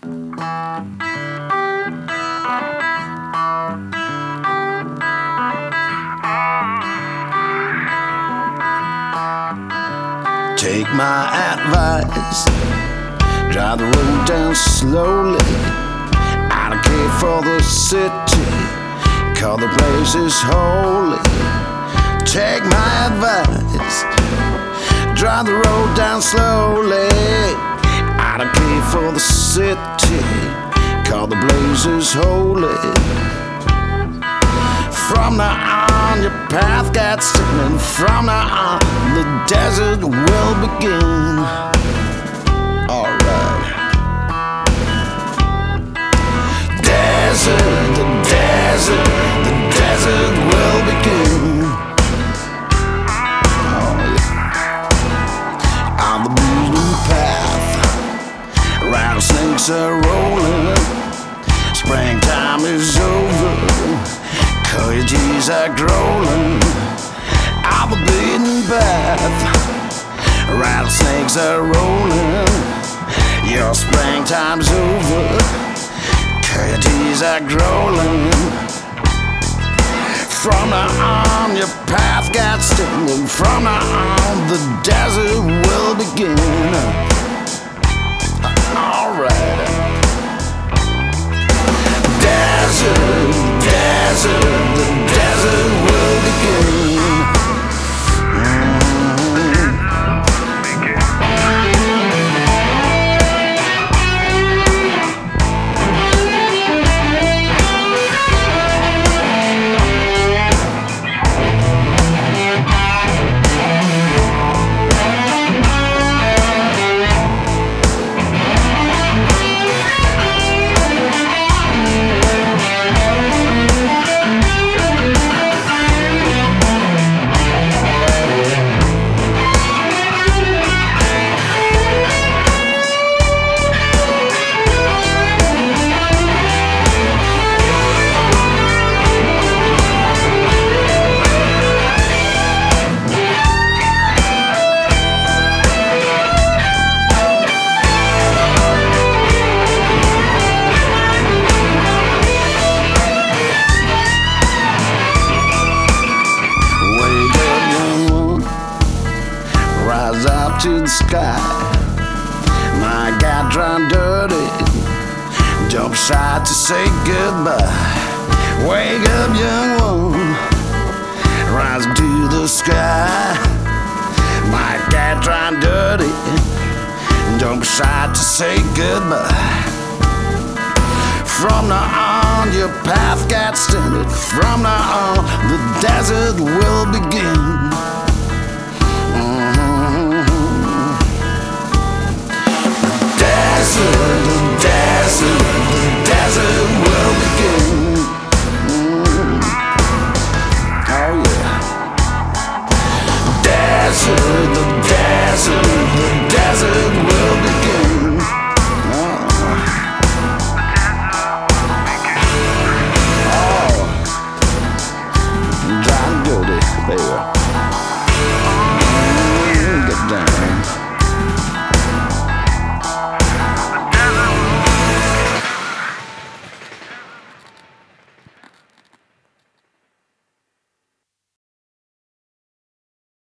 Take my advice, drive the road down slowly. I don't care for the city, call the place is holy. Take my advice, drive the road down slowly. I don't care for the city, call the place is holy. From now on, your path gets stepping. From now on, the desert will begin. Alright. Desert, the desert will begin. Oh, yeah. On the beaten path, rattlesnakes are rolling. Springtime is over. Coyotes are growling on the beaten path. Rattlesnakes are rolling. Your springtime's over. Coyotes are growling. From now on, your path gets stepping. From now on, the desert will begin. Alright. The desert will begin. Up to the sky, my God, drown dirty. Don't be shy to say goodbye. Wake up, young one, rise up to the sky. My God, drown dirty. Don't be shy to say goodbye. From now on, your path gets extended. From now on, the desert will begin.